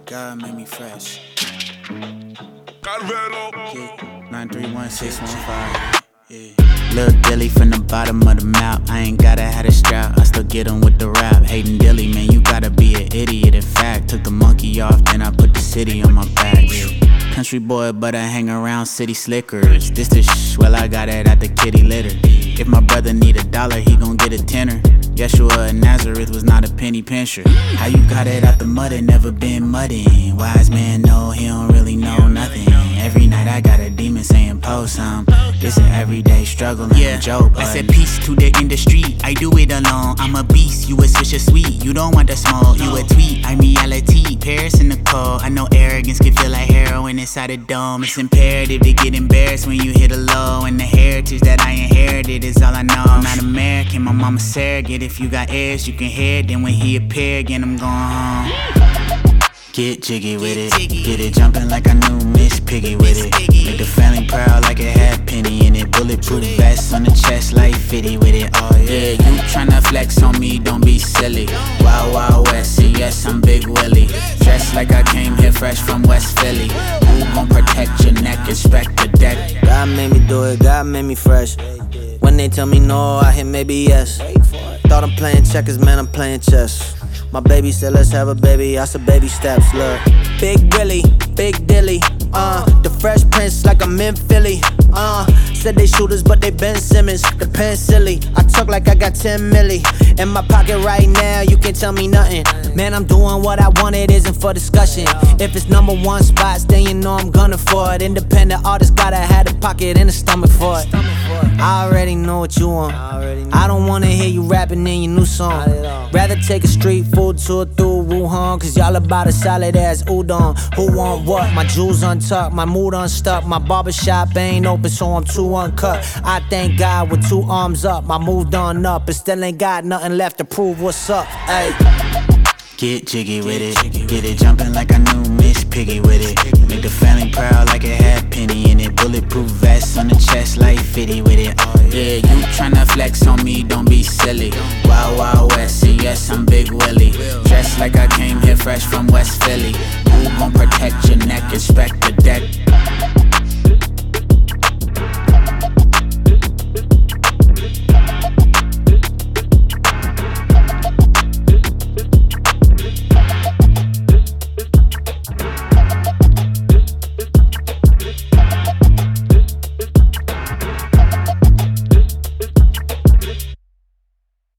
God made me fresh. Carvelo. 931-615. Yeah. Lil Dilly from the bottom of the map. I ain't gotta have a strap, I still get him with the rap. Hating Dilly, man, you gotta be an idiot. In fact, took the monkey off, then I put the city on my back. Country boy, but I hang around city slickers. This the well, I got it at the kitty litter. If my brother need $1, he gon' get a tenner. Yeshua of Nazareth was not a penny pincher. How you got it out the mud and never been muddin'? Wise man know he don't really know nothing. Every night I got a demon saying post some. It's an everyday struggle and a joke. I said peace to the industry, I do it alone. I'm a beast, you a swisher sweet. You don't want the smoke, you a tweet. I'm reality, Paris in the cold. I know arrogance can feel like heroin inside a dome. It's imperative to get embarrassed when you hit a low. And the heritage that I inherited is all I know. I'm not American, my mama's surrogate. If you got heirs, you can hear it. Then when he appear again, I'm going home. Get jiggy with it, get it jumping like I knew Miss Piggy with it. Make the family proud like it had penny in it. Bulletproof vest on the chest like 50 with it. Oh yeah, you tryna flex on me, don't be silly. Wild Wild West, and yes I'm Big Willie. Dressed like I came here fresh from West Philly. Who gon' protect your neck, inspect the deck? God made me do it, God made me fresh. When they tell me no, I hit maybe yes. Thought I'm playing checkers, man, I'm playing chess. My baby said let's have a baby, I said baby steps, look. Big Willie, Big Dilly, the Fresh Prince like I'm in Philly, said they shooters but they Ben Simmons, the pen silly. I talk like I got 10 milli in my pocket right now, you can't tell me nothing. Man, I'm doing what I want, it isn't for discussion. If it's #1 spots, then you know I'm gunning for it. Independent artist gotta have a pocket and a stomach for it. I already know what you want, I don't wanna hear you rapping in your new song. Rather take a street food tour through Wuhan, cause y'all about a solid ass udon. Who want what? My jewels untucked, my mood unstuck. My barbershop ain't open, so I'm too uncut. I thank God with 2 arms up, I moved on up, but still ain't got nothing left to prove what's up. Ay. Get jiggy with it, get it jumping like I knew Miss Piggy with it. Make the family proud like it had penny in it. Bulletproof vest on the chest like 50 with it. Oh yeah, you tryna flex on me, don't be silly. Wild Wild West, and yes I'm Big Willie. Dressed like I came here fresh from West Philly. Who gon' protect your neck, inspect the deck?